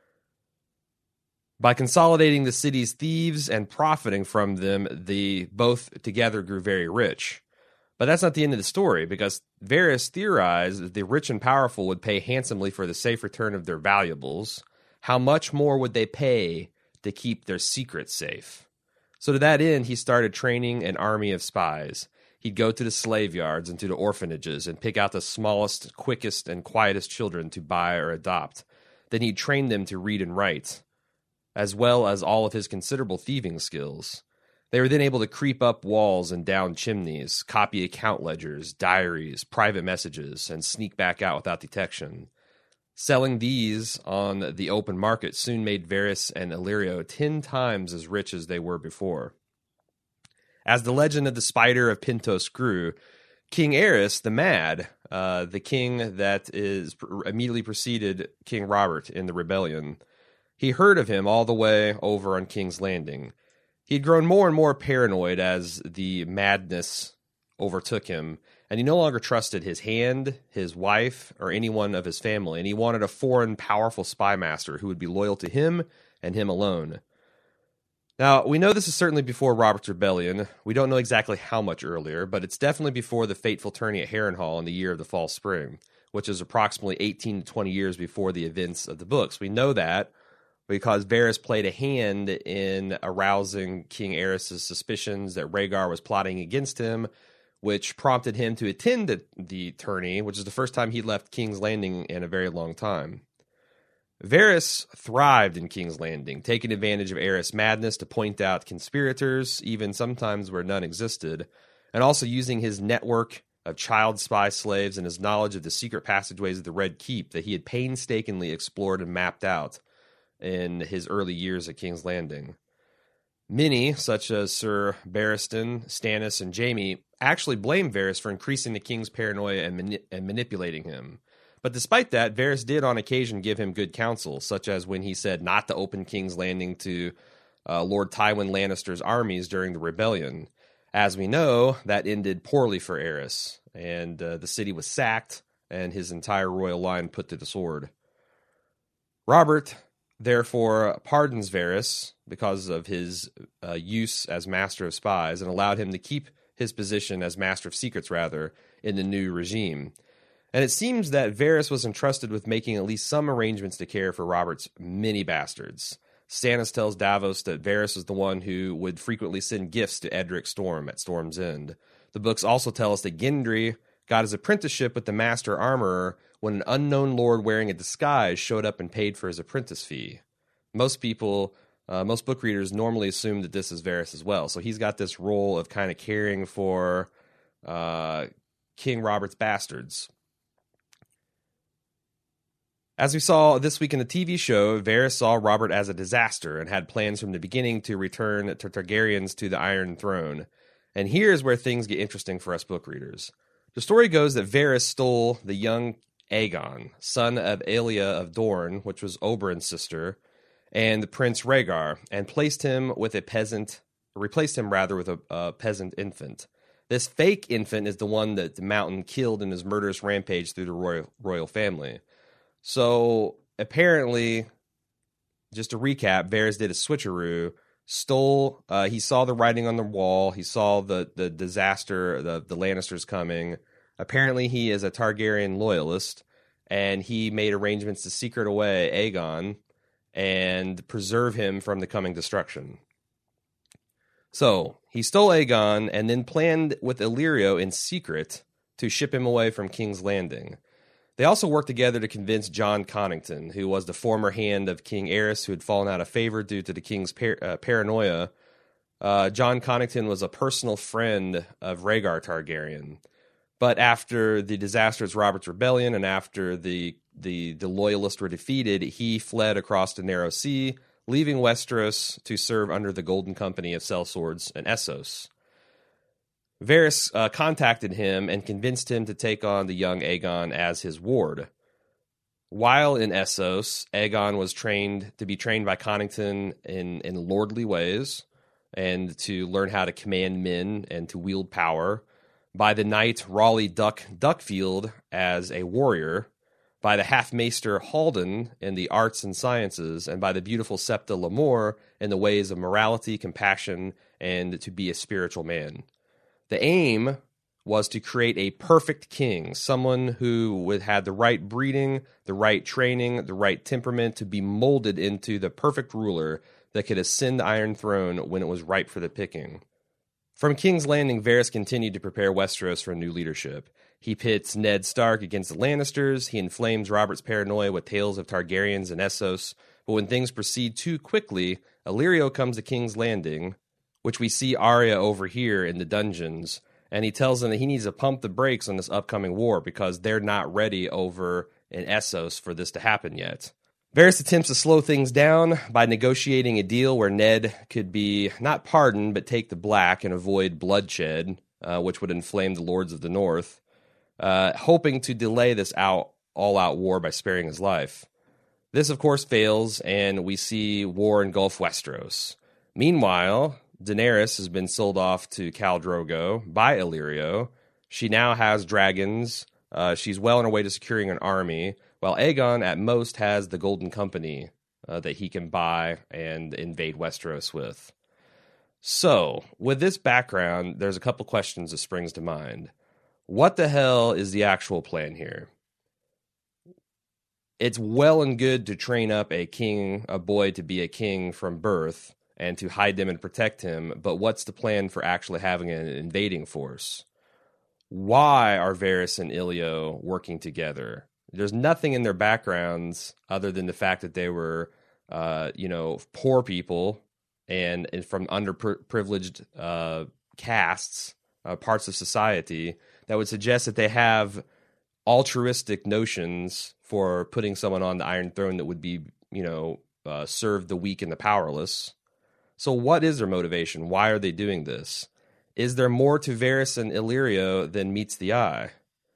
By consolidating the city's thieves and profiting from them, they both together grew very rich. But that's not the end of the story, because Varys theorized that the rich and powerful would pay handsomely for the safe return of their valuables. How much more would they pay to keep their secrets safe? So to that end, he started training an army of spies. He'd go to the slave yards and to the orphanages and pick out the smallest, quickest, and quietest children to buy or adopt. Then he'd train them to read and write, as well as all of his considerable thieving skills. They were then able to creep up walls and down chimneys, copy account ledgers, diaries, private messages, and sneak back out without detection. Selling these on the open market soon made Varys and Illyrio 10 times as rich as they were before. As the legend of the Spider of Pentos grew, King Aerys the Mad, the king that is immediately preceded King Robert in the rebellion, he heard of him all the way over on King's Landing. He'd grown more and more paranoid as the madness overtook him, and he no longer trusted his hand, his wife, or anyone of his family, and he wanted a foreign, powerful spy master who would be loyal to him and him alone. Now, we know this is certainly before Robert's Rebellion. We don't know exactly how much earlier, but it's definitely before the fateful tourney at Harrenhal in the year of the False Spring, which is approximately 18 to 20 years before the events of the books. We know that because Varys played a hand in arousing King Aerys' suspicions that Rhaegar was plotting against him, which prompted him to attend the tourney, which is the first time he left King's Landing in a very long time. Varys thrived in King's Landing, taking advantage of Aerys' madness to point out conspirators, even sometimes where none existed, and also using his network of child spy slaves and his knowledge of the secret passageways of the Red Keep that he had painstakingly explored and mapped out in his early years at King's Landing. Many, such as Sir Barristan, Stannis, and Jaime, actually blamed Varys for increasing the king's paranoia and manipulating him. But despite that, Varys did on occasion give him good counsel, such as when he said not to open King's Landing to Lord Tywin Lannister's armies during the rebellion. As we know, that ended poorly for Aerys, and the city was sacked, and his entire royal line put to the sword. Robert therefore pardons Varys because of his use as Master of Spies, and allowed him to keep his position as Master of Secrets, in the new regime. And it seems that Varys was entrusted with making at least some arrangements to care for Robert's many bastards. Stannis tells Davos that Varys was the one who would frequently send gifts to Edric Storm at Storm's End. The books also tell us that Gendry got his apprenticeship with the Master Armorer when an unknown lord wearing a disguise showed up and paid for his apprentice fee. Most people, most book readers normally assume that this is Varys as well. So he's got this role of kind of caring for King Robert's bastards. As we saw this week in the TV show, Varys saw Robert as a disaster and had plans from the beginning to return to Targaryens to the Iron Throne. And here's where things get interesting for us book readers. The story goes that Varys stole the young Aegon, son of Aelia of Dorne, which was Oberyn's sister, and Prince Rhaegar, and replaced him with a peasant infant. This fake infant is the one that the Mountain killed in his murderous rampage through the royal family. So apparently, just to recap, Varys did a switcheroo, he saw the writing on the wall, he saw the disaster, the Lannisters coming. Apparently he is a Targaryen loyalist, and he made arrangements to secret away Aegon and preserve him from the coming destruction. So he stole Aegon and then planned with Illyrio in secret to ship him away from King's Landing. They also worked together to convince Jon Connington, who was the former hand of King Aerys, who had fallen out of favor due to the king's paranoia. Jon Connington was a personal friend of Rhaegar Targaryen. But after the disastrous Robert's Rebellion and after the Loyalists were defeated, he fled across the Narrow Sea, leaving Westeros to serve under the Golden Company of Sellswords and Essos. Varys contacted him and convinced him to take on the young Aegon as his ward. While in Essos, Aegon was trained by Connington in lordly ways and to learn how to command men and to wield power. By the knight Raleigh Duckfield as a warrior, by the half-maester Halden in the arts and sciences, and by the beautiful Septa Lemore in the ways of morality, compassion, and to be a spiritual man. The aim was to create a perfect king, someone who had the right breeding, the right training, the right temperament to be molded into the perfect ruler that could ascend the Iron Throne when it was ripe for the picking. From King's Landing, Varys continued to prepare Westeros for new leadership. He pits Ned Stark against the Lannisters, he inflames Robert's paranoia with tales of Targaryens and Essos, but when things proceed too quickly, Illyrio comes to King's Landing, which we see Arya overhear in the dungeons, and he tells them that he needs to pump the brakes on this upcoming war because they're not ready over in Essos for this to happen yet. Varys attempts to slow things down by negotiating a deal where Ned could be not pardoned, but take the black and avoid bloodshed, which would inflame the Lords of the North, hoping to delay this all-out war by sparing his life. This, of course, fails, and we see war engulf Westeros. Meanwhile, Daenerys has been sold off to Khal Drogo by Illyrio. She now has dragons. She's well on her way to securing an army, while Aegon, at most, has the Golden Company that he can buy and invade Westeros with. So, with this background, there's a couple questions that springs to mind. What the hell is the actual plan here? It's well and good to train up a boy to be a king from birth and to hide them and protect him, but what's the plan for actually having an invading force? Why are Varys and Illyrio working together? There's nothing in their backgrounds other than the fact that they were, poor people and from underprivileged castes, parts of society that would suggest that they have altruistic notions for putting someone on the Iron Throne that would be, serve the weak and the powerless. So what is their motivation? Why are they doing this? Is there more to Varys and Illyrio than meets the eye?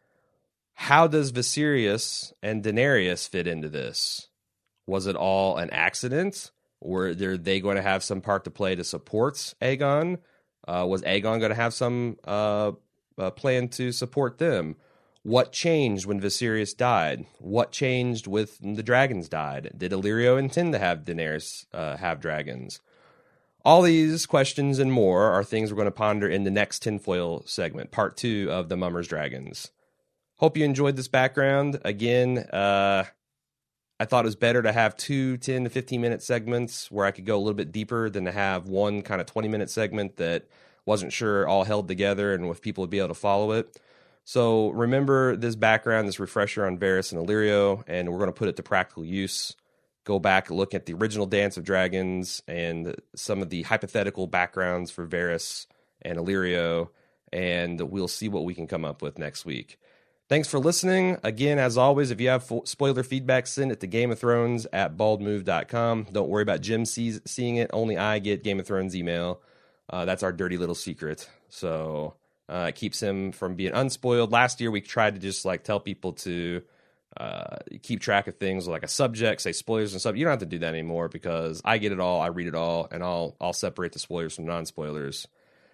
How does Viserys and Daenerys fit into this? Was it all an accident? Were they going to have some part to play to support Aegon? Was Aegon going to have some plan to support them? What changed when Viserys died? What changed with the dragons died? Did Illyrio intend to have Daenerys have dragons? All these questions and more are things we're going to ponder in the next tinfoil segment, part 2 of the Mummers Dragons. Hope you enjoyed this background. Again, I thought it was better to have 2 10 to 15-minute segments where I could go a little bit deeper than to have one kind of 20-minute segment that wasn't sure all held together and if people would be able to follow it. So remember this background, this refresher on Varys and Illyrio, and we're going to put it to practical use. Go back and look at the original Dance of Dragons and some of the hypothetical backgrounds for Varys and Illyrio, and we'll see what we can come up with next week. Thanks for listening. Again, as always, if you have spoiler feedback, send it to GameOfThrones@baldmove.com. Don't worry about Jim seeing it. Only I get Game of Thrones email. That's our dirty little secret. So it keeps him from being unspoiled. Last year, we tried to just tell people to keep track of things like a subject, say spoilers and stuff. You don't have to do that anymore because I get it all, I read it all, and I'll separate the spoilers from non-spoilers.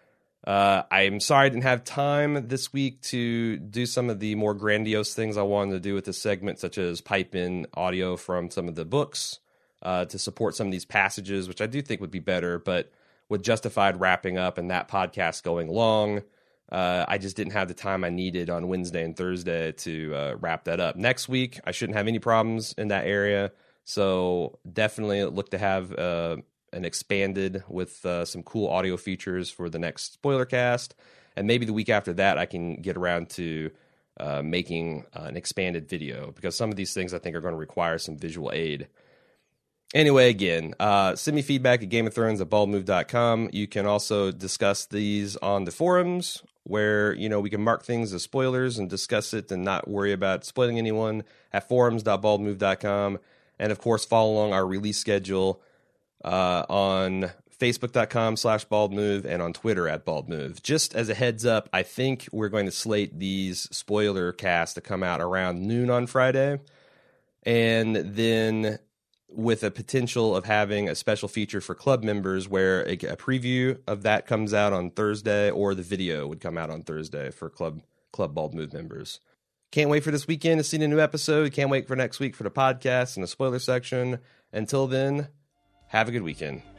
I'm sorry I didn't have time this week to do some of the more grandiose things I wanted to do with this segment, such as pipe in audio from some of the books to support some of these passages, which I do think would be better. But with Justified wrapping up and that podcast going long, I just didn't have the time I needed on Wednesday and Thursday to wrap that up. Next week, I shouldn't have any problems in that area. So definitely look to have an expanded with some cool audio features for the next spoiler cast. And maybe the week after that, I can get around to making an expanded video, because some of these things I think are going to require some visual aid. Anyway, again, send me feedback at GameOfThrones@baldmove.com. You can also discuss these on the forums where, we can mark things as spoilers and discuss it and not worry about spoiling anyone at forums.baldmove.com. And of course, follow along our release schedule on Facebook.com/baldmove and on Twitter @baldmove. Just as a heads up, I think we're going to slate these spoiler casts to come out around noon on Friday. And then with a potential of having a special feature for club members where a preview of that comes out on Thursday, or the video would come out on Thursday for Club Bald Move members. Can't wait for this weekend to see a new episode. Can't wait for next week for the podcast and the spoiler section. Until then, have a good weekend.